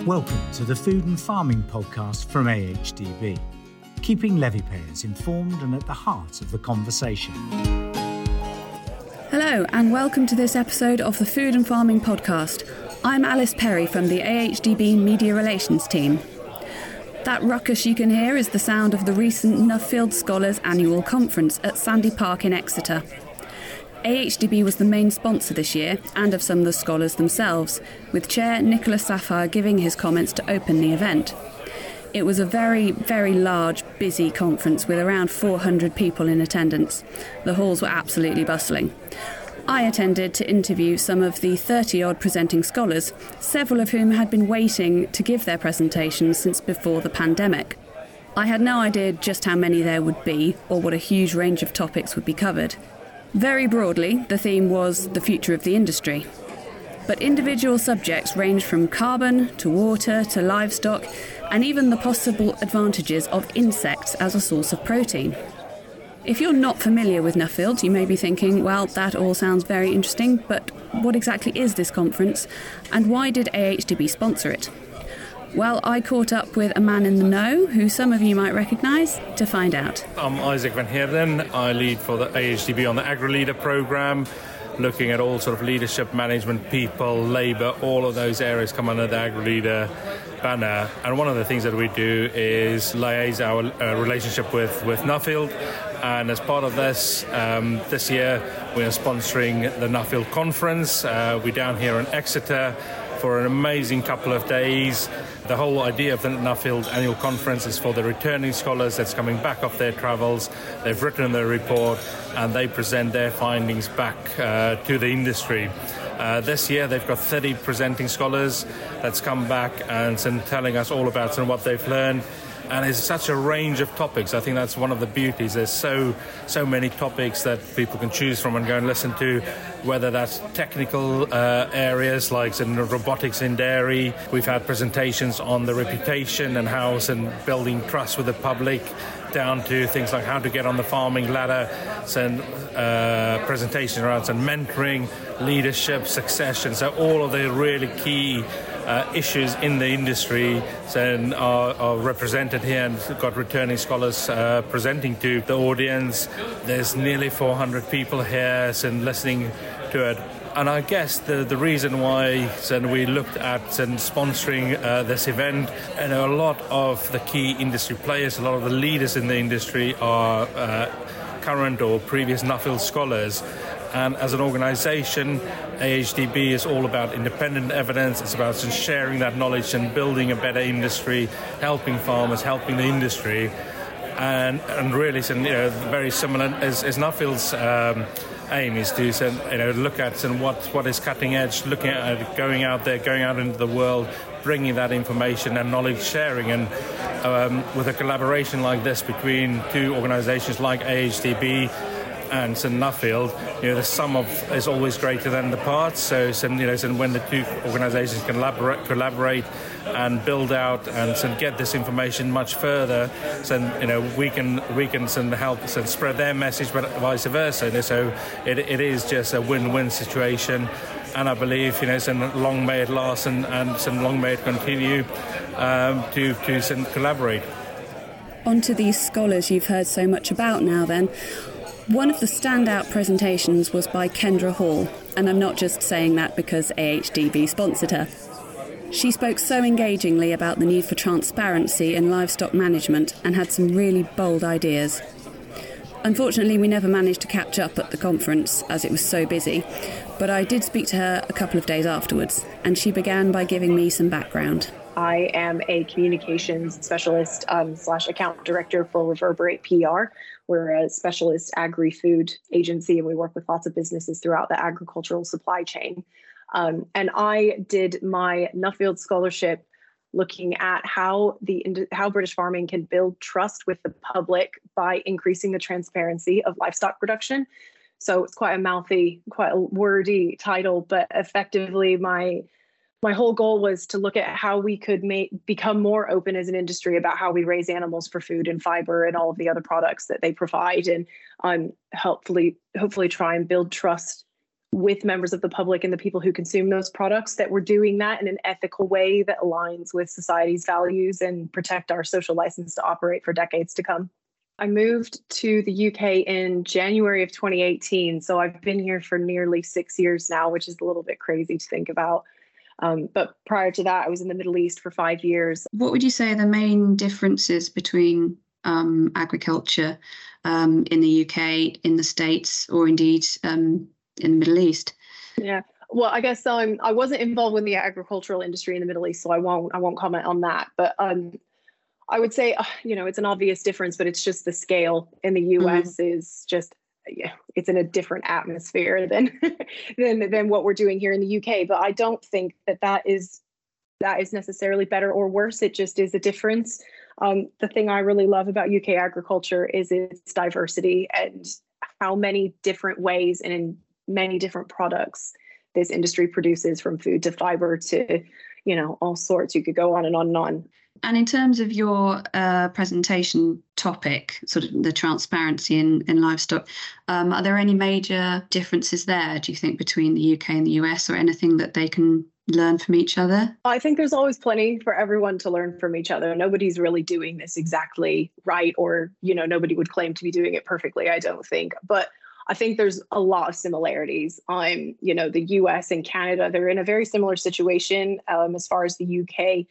Welcome to the Food and Farming podcast from AHDB, keeping levy payers informed and at the heart of the conversation. Hello and welcome to this episode of the Food and Farming podcast. I'm Alice Perry from the AHDB Media Relations team. That ruckus you can hear is the sound of the recent Nuffield Scholars Annual Conference at Sandy Park in Exeter. AHDB was the main sponsor this year, and of some of the scholars themselves, with Chair Nicholas Sapphire giving his comments to open the event. It was a very, very large, busy conference with around 400 people in attendance. The halls were absolutely bustling. I attended to interview some of the 30-odd presenting scholars, several of whom had been waiting to give their presentations since before the pandemic. I had no idea just how many there would be, or what a huge range of topics would be covered. Very broadly, the theme was the future of the industry. But individual subjects ranged from carbon to water to livestock and even the possible advantages of insects as a source of protein. If you're not familiar with Nuffield, you may be thinking, well, that all sounds very interesting, but what exactly is this conference and why did AHDB sponsor it? Well, I caught up with a man in the know, who some of you might recognise, to find out. I'm Isaac van Heerden. I lead for the AHDB on the AgriLeader programme, looking at all sort of leadership, management, people, labour, all of those areas come under the AgriLeader banner. And one of the things that we do is liaise our relationship with Nuffield. And as part of this, this year we are sponsoring the Nuffield Conference. We're down here in Exeter for an amazing couple of days. The whole idea of the Nuffield Annual Conference is for the returning scholars that's coming back off their travels. They've written their report and they present their findings back to the industry. This year they've got 30 presenting scholars that's come back and telling us all about what they've learned. And it's such a range of topics. I think that's one of the beauties. There's so many topics that people can choose from and go and listen to, whether that's technical areas like robotics in dairy. We've had presentations on the reputation and how building trust with the public, down to things like how to get on the farming ladder, presentations around mentoring, leadership, succession. So all of the really key issues in the industry are represented here, and we've got returning scholars presenting to the audience. There's nearly 400 people here listening to it. And I guess the reason why we looked at sponsoring this event, and a lot of the key industry players, a lot of the leaders in the industry are current or previous Nuffield scholars. And as an organisation, AHDB is all about independent evidence. It's about sharing that knowledge and building a better industry, helping farmers, helping the industry, and really, very similar as Nuffield's aim is to look at what is cutting edge, looking at going out into the world, bringing that information and knowledge sharing, and with a collaboration like this between two organisations like AHDB and Nuffield, the sum is always greater than the parts. So when the two organisations can collaborate and build out and get this information much further, we can help spread their message, but vice versa. So it is just a win-win situation, and I believe long may it last and long may it continue to collaborate. On to these scholars you've heard so much about now then. One of the standout presentations was by Kendra Hall, and I'm not just saying that because AHDB sponsored her. She spoke so engagingly about the need for transparency in livestock management and had some really bold ideas. Unfortunately, we never managed to catch up at the conference as it was so busy, but I did speak to her a couple of days afterwards, and she began by giving me some background. I am a communications specialist / account director for Reverberate PR. We're a specialist agri-food agency, and we work with lots of businesses throughout the agricultural supply chain. And I did my Nuffield Scholarship looking at how British farming can build trust with the public by increasing the transparency of livestock production. So it's quite a mouthy, quite a wordy title, but effectively my whole goal was to look at how we could become more open as an industry about how we raise animals for food and fiber and all of the other products that they provide, and hopefully try and build trust with members of the public and the people who consume those products, that we're doing that in an ethical way that aligns with society's values and protect our social license to operate for decades to come. I moved to the UK in January of 2018, so I've been here for nearly 6 years now, which is a little bit crazy to think about. But prior to that, I was in the Middle East for 5 years. What would you say are the main differences between agriculture in the UK, in the States, or indeed in the Middle East? Yeah, well, I guess I wasn't involved with the agricultural industry in the Middle East, so I won't comment on that. But I would say, it's an obvious difference, but it's just the scale in the US is just, it's in a different atmosphere than than what we're doing here in the UK. But I don't think that is necessarily better or worse. It just is a difference. The thing I really love about UK agriculture is its diversity and how many different ways and in many different products this industry produces, from food to fiber to, all sorts. You could go on and on and on. And in terms of your presentation topic, sort of the transparency in livestock, are there any major differences there, do you think, between the UK and the US, or anything that they can learn from each other? I think there's always plenty for everyone to learn from each other. Nobody's really doing this exactly right, or, nobody would claim to be doing it perfectly, I don't think. But I think there's a lot of similarities. The US and Canada, they're in a very similar situation as far as the UK.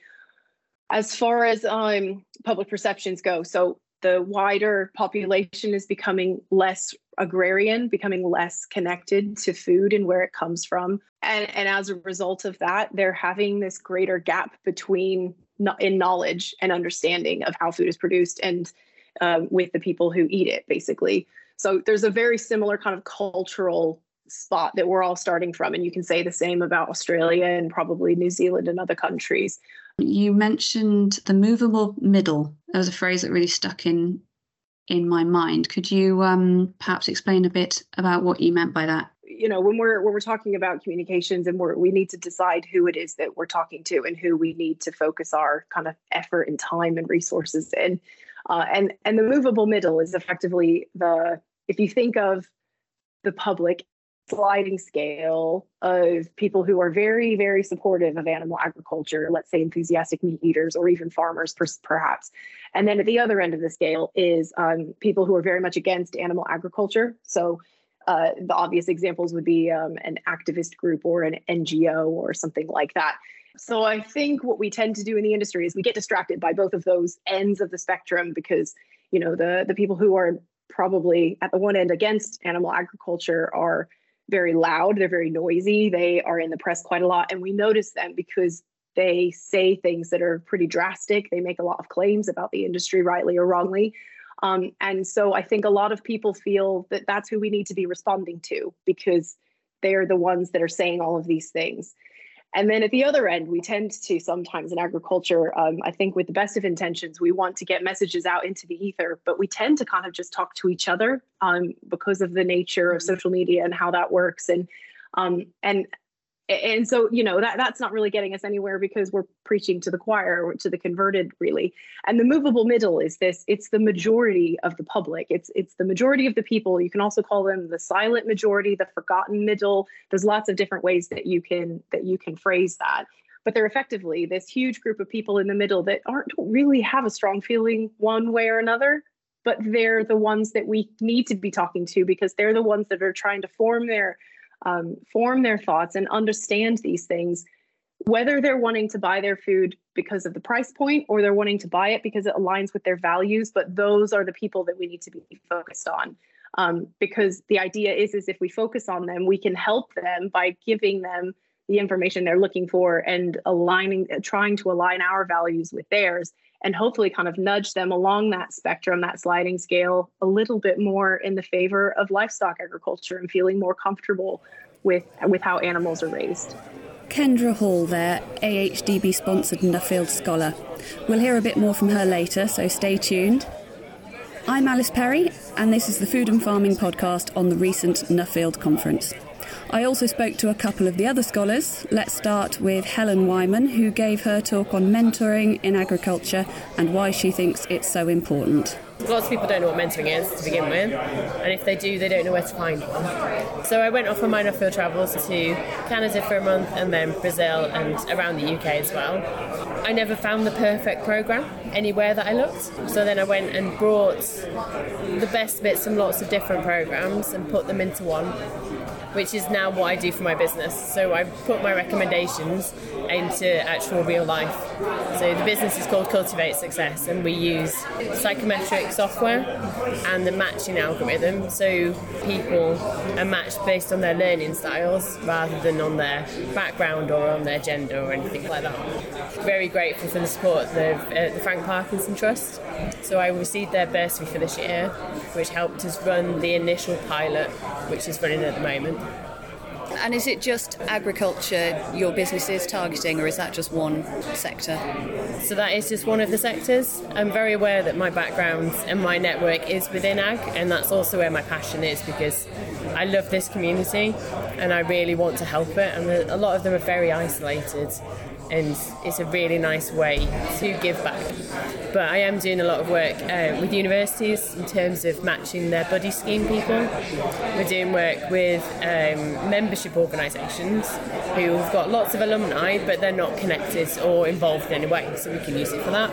As far as public perceptions go, so the wider population is becoming less agrarian, becoming less connected to food and where it comes from. And as a result of that, they're having this greater gap in knowledge and understanding of how food is produced and with the people who eat it, basically. So there's a very similar kind of cultural spot that we're all starting from. And you can say the same about Australia and probably New Zealand and other countries. You mentioned the movable middle. That was a phrase that really stuck in my mind. Could you perhaps explain a bit about what you meant by that? When we're talking about communications, and we need to decide who it is that we're talking to and who we need to focus our kind of effort and time and resources in. And the movable middle is effectively if you think of the public, sliding scale of people who are very, very supportive of animal agriculture, let's say enthusiastic meat eaters or even farmers, perhaps. And then at the other end of the scale is people who are very much against animal agriculture. So the obvious examples would be an activist group or an NGO or something like that. So I think what we tend to do in the industry is we get distracted by both of those ends of the spectrum, because, the people who are probably at the one end against animal agriculture are very loud, they're very noisy, they are in the press quite a lot, and we notice them because they say things that are pretty drastic. They make a lot of claims about the industry, rightly or wrongly. And so I think a lot of people feel that that's who we need to be responding to, because they're the ones that are saying all of these things. And then at the other end, we tend to sometimes in agriculture, I think with the best of intentions, we want to get messages out into the ether, but we tend to kind of just talk to each other because of the nature of social media and how that works. And so, that's not really getting us anywhere, because we're preaching to the choir or to the converted, really. And the movable middle is it's the majority of the public. It's the majority of the people. You can also call them the silent majority, the forgotten middle. There's lots of different ways that you can phrase that. But they're effectively this huge group of people in the middle that don't really have a strong feeling one way or another, but they're the ones that we need to be talking to, because they're the ones that are trying to form their thoughts and understand these things, whether they're wanting to buy their food because of the price point or they're wanting to buy it because it aligns with their values. But those are the people that we need to be focused on, because the idea is if we focus on them, we can help them by giving them the information they're looking for and trying to align our values with theirs, and hopefully kind of nudge them along that spectrum, that sliding scale, a little bit more in the favor of livestock agriculture and feeling more comfortable with how animals are raised. Kendra Hall there, AHDB-sponsored Nuffield scholar. We'll hear a bit more from her later, so stay tuned. I'm Alice Perry, and this is the Food and Farming Podcast on the recent Nuffield conference. I also spoke to a couple of the other scholars. Let's start with Helen Wyman, who gave her talk on mentoring in agriculture and why she thinks it's so important. Lots of people don't know what mentoring is to begin with, and if they do, they don't know where to find one. So I went off on my Nuffield travels to Canada for a month, and then Brazil and around the UK as well. I never found the perfect programme anywhere that I looked. So then I went and brought the best bits from lots of different programmes and put them into one, which is now what I do for my business. So I put my recommendations into actual real life. So the business is called Cultivate Success, and we use psychometric software and the matching algorithm, so people are matched based on their learning styles rather than on their background or on their gender or anything like that. Very grateful for the support of the Frank Parkinson Trust. So I received their bursary for this year, which helped us run the initial pilot, which is running at the moment. And is it just agriculture your business is targeting, or is that just one sector? So that is just one of the sectors. I'm very aware that my background and my network is within ag, and that's also where my passion is, because I love this community and I really want to help it, and a lot of them are very isolated, and it's a really nice way to give back. But I am doing a lot of work with universities in terms of matching their buddy scheme people. We're doing work with membership organisations who've got lots of alumni, but they're not connected or involved in any way, so we can use it for that.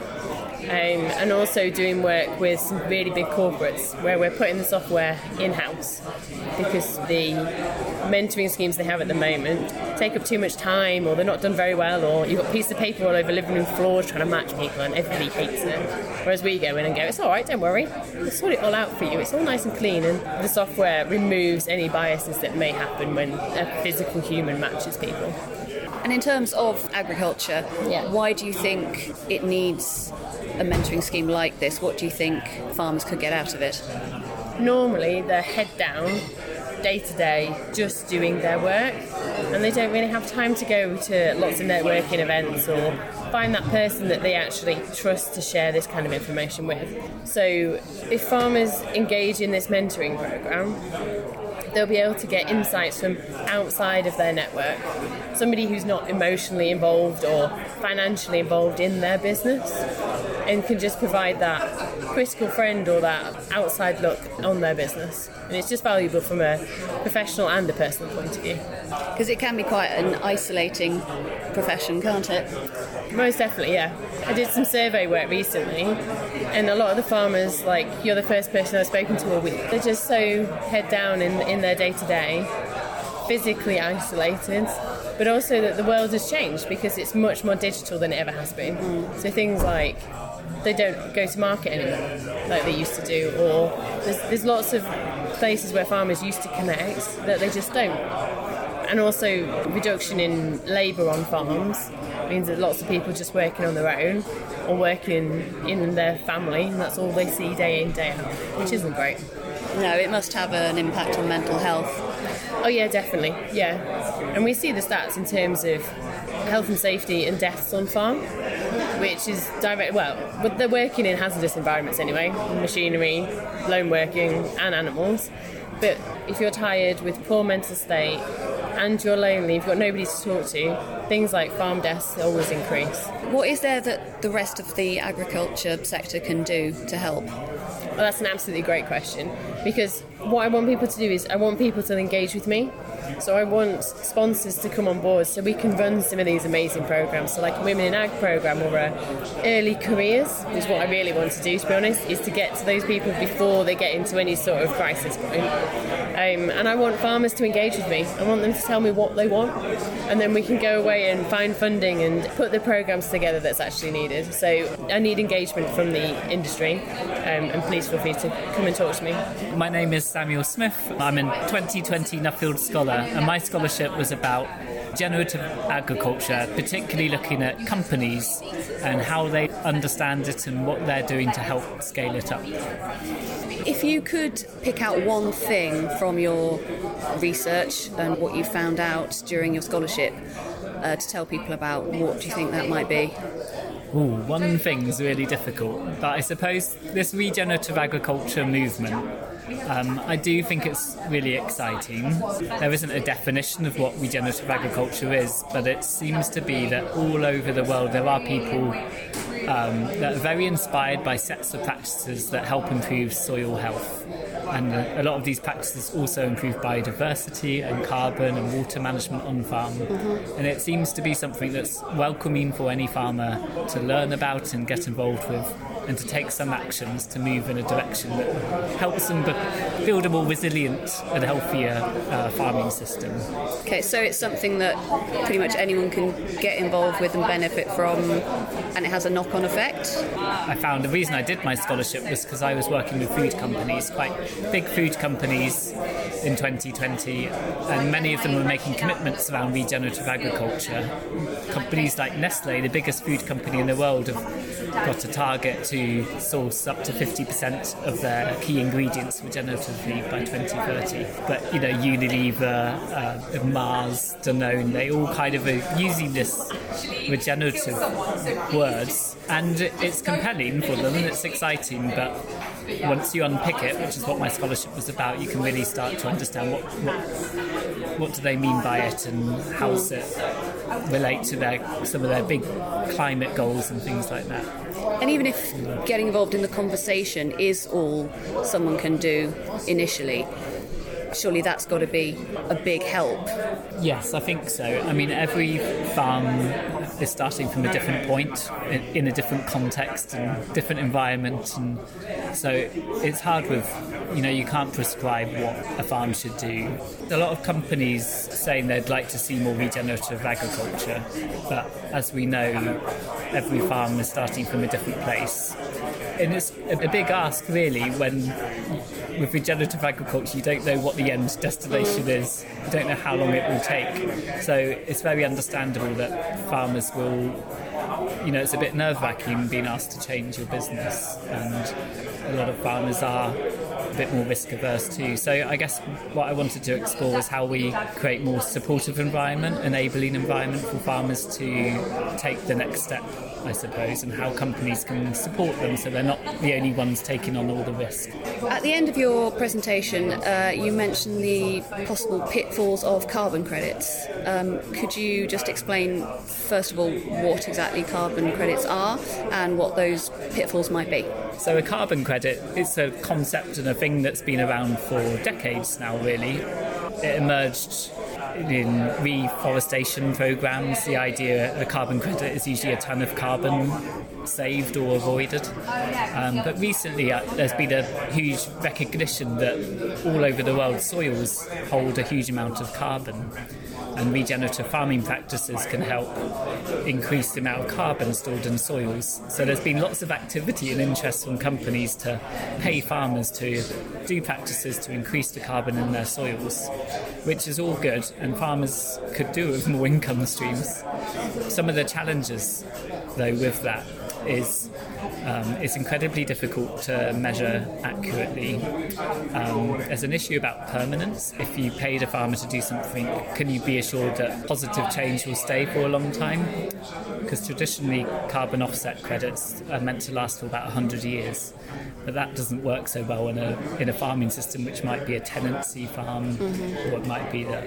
And also doing work with some really big corporates where we're putting the software in-house, because the mentoring schemes they have at the moment take up too much time, or they're not done very well, or you've got a piece of paper all over living room floors trying to match people and everybody hates it. Whereas we go in and go, it's all right, don't worry, we'll sort it all out for you, it's all nice and clean, and the software removes any biases that may happen when a physical human matches people. And in terms of agriculture, why do you think it needs a mentoring scheme like this? What do you think farmers could get out of it? Normally they're head down, day to day, just doing their work, and they don't really have time to go to lots of networking events or find that person that they actually trust to share this kind of information with. So if farmers engage in this mentoring programme, they'll be able to get insights from outside of their network, somebody who's not emotionally involved or financially involved in their business, and can just provide that critical friend or that outside look on their business. And it's just valuable from a professional and a personal point of view. Because it can be quite an isolating profession, can't it? Most definitely, yeah. I did some survey work recently, and a lot of the farmers, like, you're the first person I've spoken to all week, they're just so head down in their day-to-day, physically isolated, but also that the world has changed because it's much more digital than it ever has been. So things like they don't go to market anymore like they used to do, or there's lots of places where farmers used to connect that they just don't. And also reduction in labour on farms means that lots of people just working on their own or working in their family, and that's all they see day in, day out, which isn't great. No, it must have an impact on mental health. Oh yeah, definitely, yeah. And we see the stats in terms of health and safety and deaths on farm, which is direct, well, they're working in hazardous environments anyway, machinery, lone working and animals. But if you're tired with poor mental state and you're lonely, you've got nobody to talk to, things like farm deaths always increase. What is there that the rest of the agriculture sector can do to help? Well, that's an absolutely great question, because what I want people to do is I want people to engage with me. So I want sponsors to come on board so we can run some of these amazing programmes. So like a Women in Ag programme or early careers is what I really want to do, to be honest, is to get to those people before they get into any sort of crisis point. And I want farmers to engage with me. I want them to tell me what they want, and then we can go away and find funding and put the programmes together that's actually needed. So I need engagement from the industry, and please feel free to come and talk to me. My name is Samuel Smith. I'm a 2020 Nuffield Scholar, and my scholarship was about generative agriculture, particularly looking at companies and how they understand it and what they're doing to help scale it up. If you could pick out one thing from your research and what you found out during your scholarship to tell people about, what do you think that might be? One thing's really difficult, but I suppose this regenerative agriculture movement I do think it's really exciting. There isn't a definition of what regenerative agriculture is, but it seems to be that all over the world there are people that are very inspired by sets of practices that help improve soil health. And a lot of these practices also improve biodiversity and carbon and water management on farm. And it seems to be something that's welcoming for any farmer to learn about and get involved with, and to take some actions to move in a direction that helps them build a more resilient and healthier farming system. Okay, so it's something that pretty much anyone can get involved with and benefit from, and it has a knock-on effect? I found the reason I did my scholarship was because I was working with food companies, quite big food companies in 2020, and many of them were making commitments around regenerative agriculture. Companies like Nestle, the biggest food company in the world, have got a target to source up to 50% of their key ingredients regeneratively by 2030. But, Unilever, Mars, Danone, they all kind of are using this regenerative words, and it's compelling for them and it's exciting, but once you unpick it, which is what my scholarship was about, you can really start to understand what do they mean by it, and how does it relate to some of their big climate goals and things like that. And even if getting involved in the conversation is all someone can do initially, surely that's got to be a big help. Yes, I think so. I mean, every farm is starting from a different point, in a different context and different environment, and so it's hard with, you can't prescribe what a farm should do. A lot of companies saying they'd like to see more regenerative agriculture, but as we know, every farm is starting from a different place. And it's a big ask, really, when with regenerative agriculture you don't know what the end destination is, you don't know how long it will take. So it's very understandable that farmers will, it's a bit nerve-wracking being asked to change your business, and a lot of farmers are a bit more risk-averse too. So I guess what I wanted to explore is how we create more supportive environment, enabling environment for farmers to take the next step, I suppose, and how companies can support them so they're not the only ones taking on all the risk. At the end of your presentation, you mentioned the possible pitfalls of carbon credits. Could you just explain, first of all, what exactly carbon credits are and what those pitfalls might be? So a carbon credit is a concept and a thing that's been around for decades now, really. It emerged in reforestation programs. The idea of a carbon credit is usually a ton of carbon saved or avoided. But recently there's been a huge recognition that all over the world soils hold a huge amount of carbon, and regenerative farming practices can help increase the amount of carbon stored in soils. So there's been lots of activity and interest from companies to pay farmers to do practices to increase the carbon in their soils, which is all good, and farmers could do with more income streams. Some of the challenges, though, with that is it's incredibly difficult to measure accurately. There's an issue about permanence. If you paid a farmer to do something, can you be assured that positive change will stay for a long time? Because traditionally carbon offset credits are meant to last for about 100 years. But that doesn't work so well in a farming system which might be a tenancy farm, or it might be that,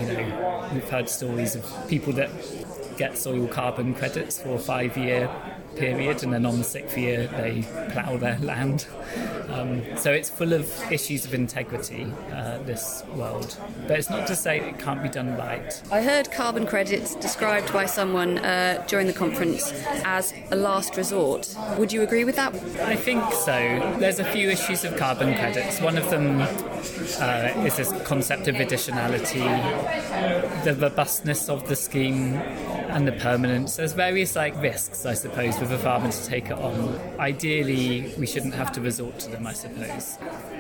we've heard stories of people that get soil carbon credits for a 5-year period, and then on the 6th year they plough their land. So it's full of issues of integrity, this world. But it's not to say it can't be done right. I heard carbon credits described by someone during the conference as a last resort. Would you agree with that? I think so. There's a few issues of carbon credits. One of them is this concept of additionality, the robustness of the scheme, and the permanence. There's various risks, I suppose, with a farmer to take it on. Ideally, we shouldn't have to resort to them, I suppose.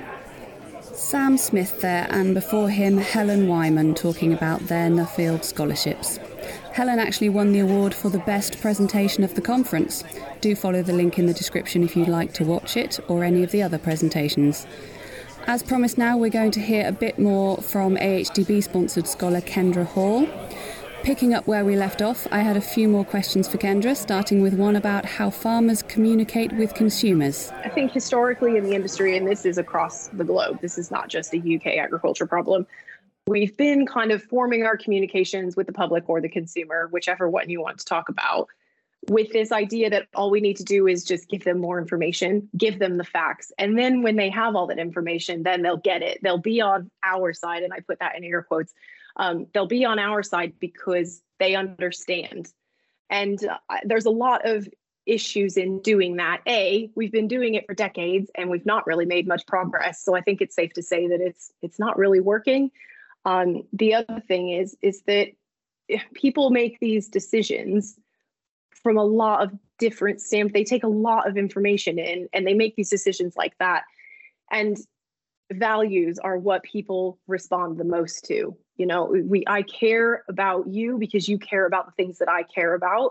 Sam Smith there, and before him, Helen Wyman, talking about their Nuffield scholarships. Helen actually won the award for the best presentation of the conference. Do follow the link in the description if you'd like to watch it, or any of the other presentations. As promised now, we're going to hear a bit more from AHDB-sponsored scholar Kendra Hall. Picking up where we left off, I had a few more questions for Kendra, starting with one about how farmers communicate with consumers. I think historically in the industry, and this is across the globe, this is not just a UK agriculture problem, we've been kind of forming our communications with the public or the consumer, whichever one you want to talk about, with this idea that all we need to do is just give them more information, give them the facts. And then when they have all that information, then they'll get it. They'll be on our side, and I put that in air quotes. They'll be on our side because they understand. And there's a lot of issues in doing that. We've been doing it for decades and we've not really made much progress. So I think it's safe to say that it's not really working. The other thing is that people make these decisions from a lot of different standpoints. They take a lot of information in and they make these decisions like that. And values are what people respond the most to. You know, I care about you because you care about the things that I care about.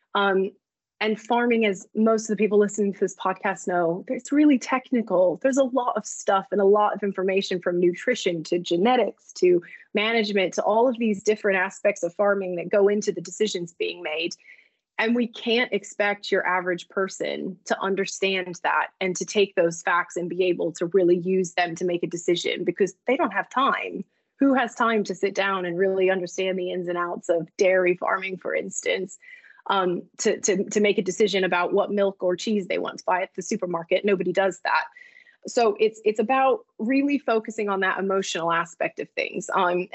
And farming, as most of the people listening to this podcast know, it's really technical. There's a lot of stuff and a lot of information, from nutrition to genetics to management to all of these different aspects of farming that go into the decisions being made. And we can't expect your average person to understand that and to take those facts and be able to really use them to make a decision, because they don't have time. Who has time to sit down and really understand the ins and outs of dairy farming, for instance, to make a decision about what milk or cheese they want to buy at the supermarket? Nobody does that. So it's about really focusing on that emotional aspect of things.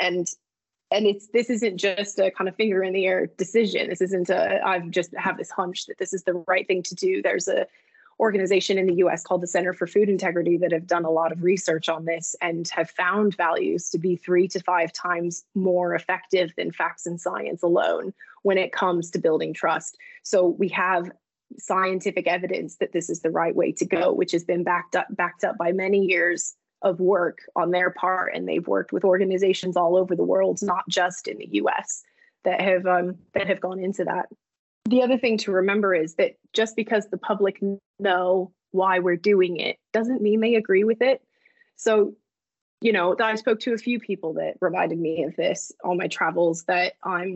This isn't just a kind of finger in the air decision. This isn't I've just have this hunch that this is the right thing to do. There's a organization in the US called the Center for Food Integrity that have done a lot of research on this and have found values to be 3 to 5 times more effective than facts and science alone when it comes to building trust. So we have scientific evidence that this is the right way to go, which has been backed up by many years of work on their part. And they've worked with organizations all over the world, not just in the US, that have gone into that. The other thing to remember is that just because the public know why we're doing it doesn't mean they agree with it. So, you know, I spoke to a few people that reminded me of this on my travels, that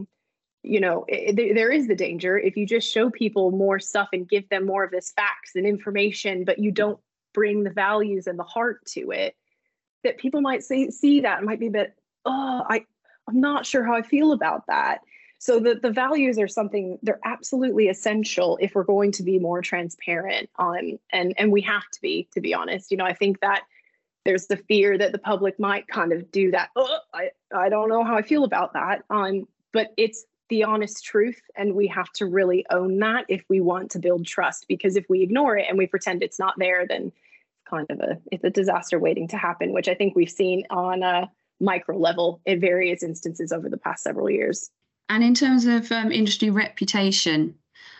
there is the danger if you just show people more stuff and give them more of this facts and information, but you don't bring the values and the heart to it, that people might see that and might be a bit, I'm not sure how I feel about that. So the values are something, they're absolutely essential if we're going to be more transparent and we have to be honest. You know, I think that there's the fear that the public might kind of do that. I don't know how I feel about that. But it's the honest truth, and we have to really own that if we want to build trust, because if we ignore it and we pretend it's not there, then it's a disaster waiting to happen, which I think we've seen on a micro level in various instances over the past several years. And in terms of industry reputation,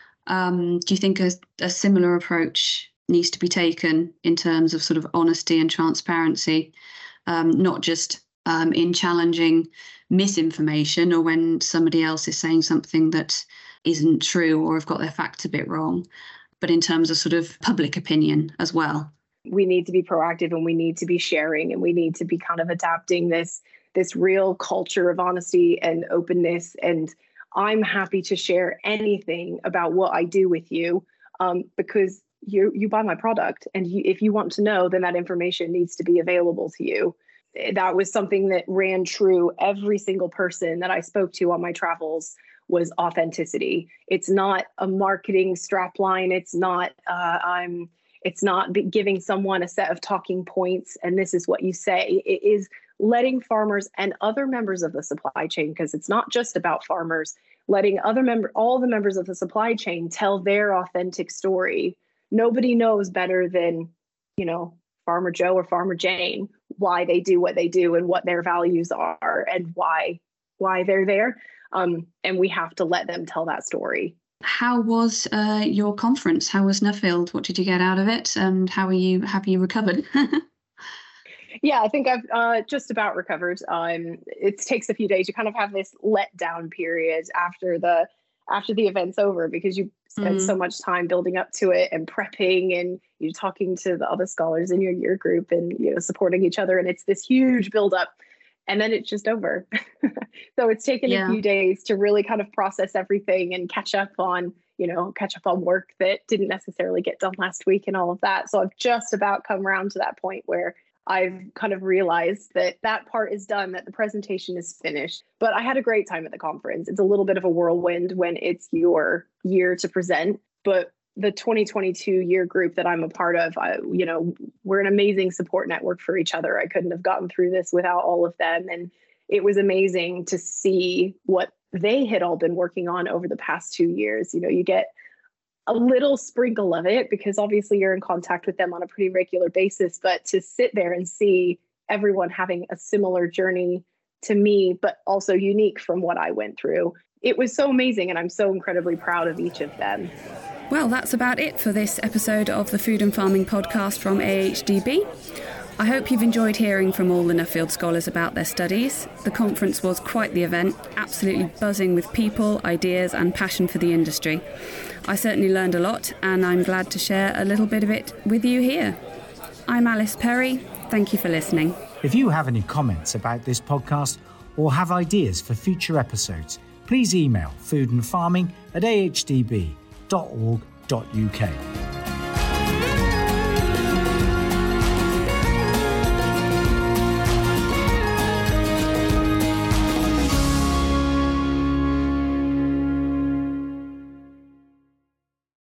do you think a similar approach needs to be taken in terms of sort of honesty and transparency, not just in challenging misinformation or when somebody else is saying something that isn't true or have got their facts a bit wrong, but in terms of sort of public opinion as well? We need to be proactive, and we need to be sharing, and we need to be kind of adapting this real culture of honesty and openness. And I'm happy to share anything about what I do with you, because you buy my product, and if you want to know, then that information needs to be available to you. That was something that ran true. Every single person that I spoke to on my travels was authenticity. It's not a marketing strapline. It's not it's not giving someone a set of talking points and this is what you say. It is letting farmers and other members of the supply chain, because it's not just about farmers, letting all the members of the supply chain tell their authentic story. Nobody knows better than, Farmer Joe or Farmer Jane, why they do what they do and what their values are and why they're there. And we have to let them tell that story. How was your conference? How was Nuffield? What did you get out of it? And have you recovered? Yeah, I think I've just about recovered. It takes a few days. You kind of have this letdown period after the event's over, because you spend so much time building up to it and prepping, and you're talking to the other scholars in your year group and supporting each other, and it's this huge buildup. and then it's just over. So it's taken a few days to really kind of process everything and catch up on work that didn't necessarily get done last week and all of that. So I've just about come around to that point where I've kind of realized that part is done, that the presentation is finished. But I had a great time at the conference. It's a little bit of a whirlwind when it's your year to present, but the 2022 year group that I'm a part of, we're an amazing support network for each other. I couldn't have gotten through this without all of them. And it was amazing to see what they had all been working on over the past 2 years. You get a little sprinkle of it because obviously you're in contact with them on a pretty regular basis, but to sit there and see everyone having a similar journey to me, but also unique from what I went through, it was so amazing. And I'm so incredibly proud of each of them. Well, that's about it for this episode of the Food and Farming podcast from AHDB. I hope you've enjoyed hearing from all the Nuffield scholars about their studies. The conference was quite the event, absolutely buzzing with people, ideas and passion for the industry. I certainly learned a lot, and I'm glad to share a little bit of it with you here. I'm Alice Perry. Thank you for listening. If you have any comments about this podcast or have ideas for future episodes, please email foodandfarming@ahdb.org.uk.